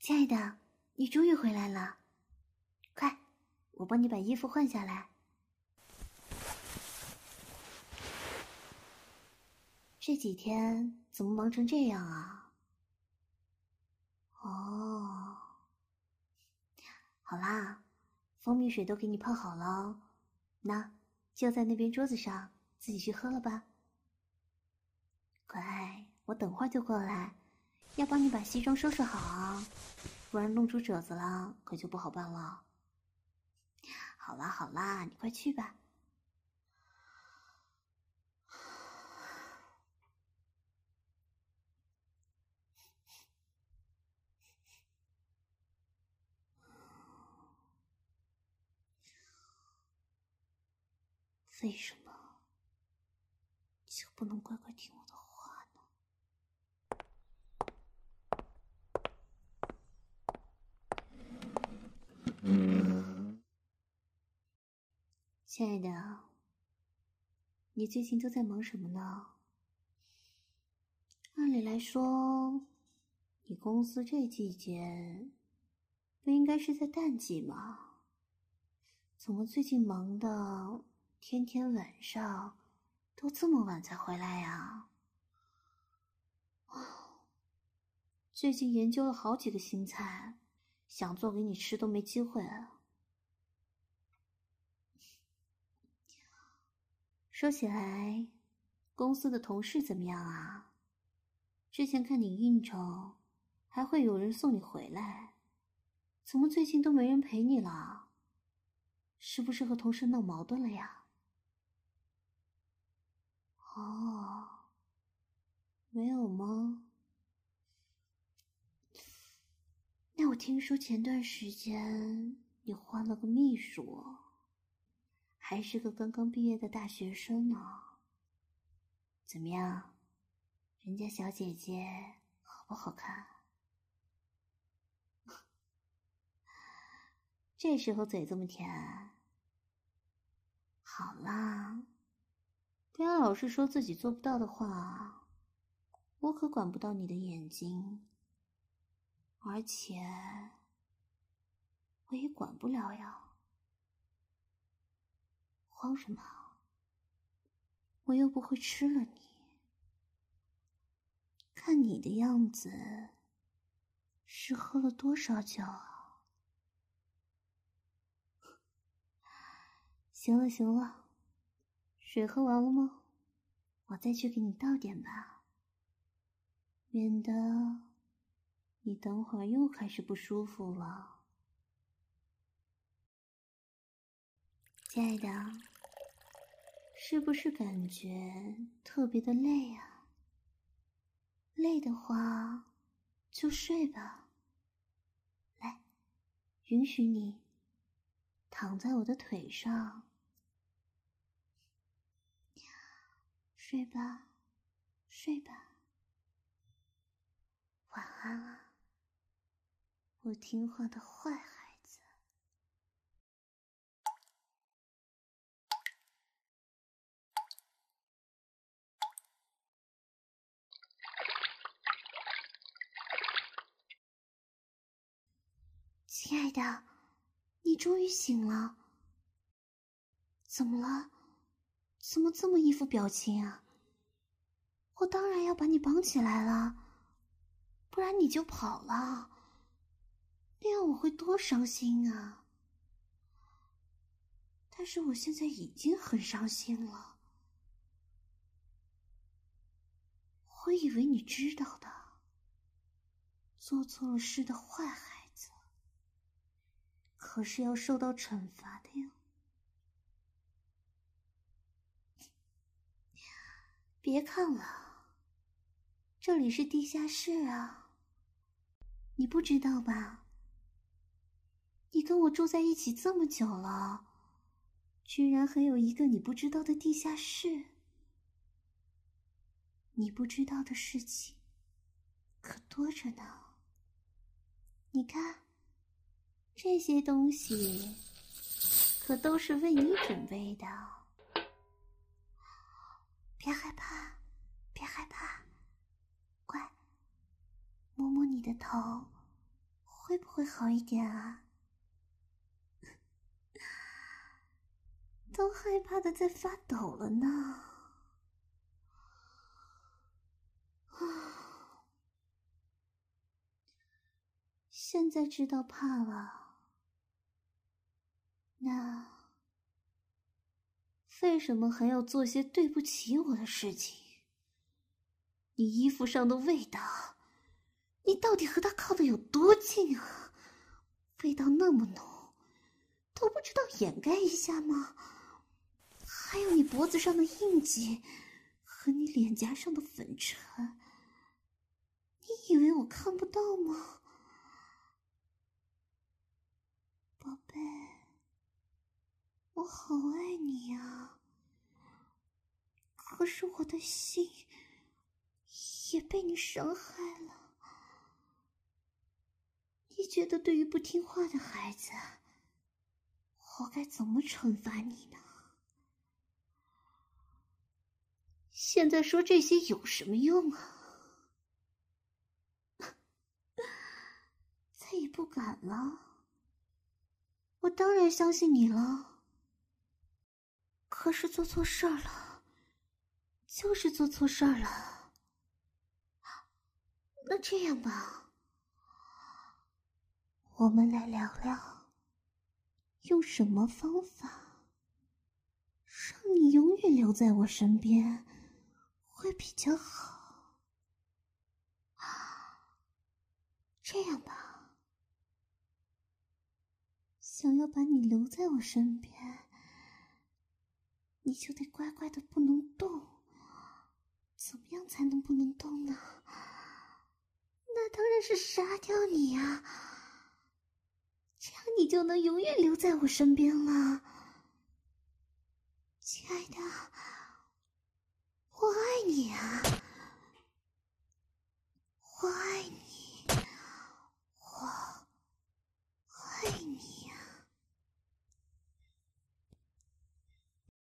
亲爱的，你终于回来了，快，我帮你把衣服换下来。这几天怎么忙成这样啊？哦，好啦，蜂蜜水都给你泡好了，那就在那边桌子上，自己去喝了吧。乖，我等会儿就过来，要帮你把西装收拾好啊，不然弄出褶子了，可就不好办了。好啦好啦，你快去吧。为什么就不能乖乖听我的话呢？亲爱的，你最近都在忙什么呢？按理来说，你公司这季节不应该是在淡季吗？怎么最近忙的天天晚上都这么晚才回来呀？最近研究了好几个新菜，想做给你吃都没机会了。说起来，公司的同事怎么样啊？之前看你应酬，还会有人送你回来，怎么最近都没人陪你了？是不是和同事闹矛盾了呀？哦，没有吗？那我听说前段时间你换了个秘书，还是个刚刚毕业的大学生呢。怎么样？人家小姐姐好不好看？这时候嘴这么甜。好啦，不要老是说自己做不到的话，我可管不到你的眼睛，而且我也管不了呀。慌什么？我又不会吃了你。看你的样子，是喝了多少酒啊？行了行了，水喝完了吗？我再去给你倒点吧，免得你等会儿又开始不舒服了。亲爱的，是不是感觉特别的累啊？累的话就睡吧。来，允许你躺在我的腿上，睡吧，睡吧，晚安啊，我听话的坏孩子。亲爱的，你终于醒了。怎么了？怎么这么一副表情啊？我当然要把你绑起来了，不然你就跑了，那样我会多伤心啊！但是我现在已经很伤心了。我以为你知道的，做错了事的坏孩子，可是要受到惩罚的哟。别看了，这里是地下室啊，你不知道吧？你跟我住在一起这么久了，居然还有一个你不知道的地下室。你不知道的事情可多着呢。你看，这些东西可都是为你准备的。别害怕，别害怕，乖，摸摸你的头， 会不会好一点啊？都害怕的在发抖了呢。现在知道怕了，那为什么还要做些对不起我的事情？你衣服上的味道，你到底和他靠得有多近啊？味道那么浓，都不知道掩盖一下吗？还有你脖子上的印记和你脸颊上的粉尘，你以为我看不到吗？宝贝，我好爱你啊，可是我的心也被你伤害了。你觉得对于不听话的孩子，我该怎么惩罚你呢？现在说这些有什么用啊？再也不敢了。我当然相信你了。可是做错事儿了，就是做错事儿了。那这样吧，我们来聊聊，用什么方法让你永远留在我身边会比较好。这样吧，想要把你留在我身边，你就得乖乖的不能动。怎么样才能不能动呢？那当然是杀掉你啊，这样你就能永远留在我身边了。亲爱的，我爱你啊。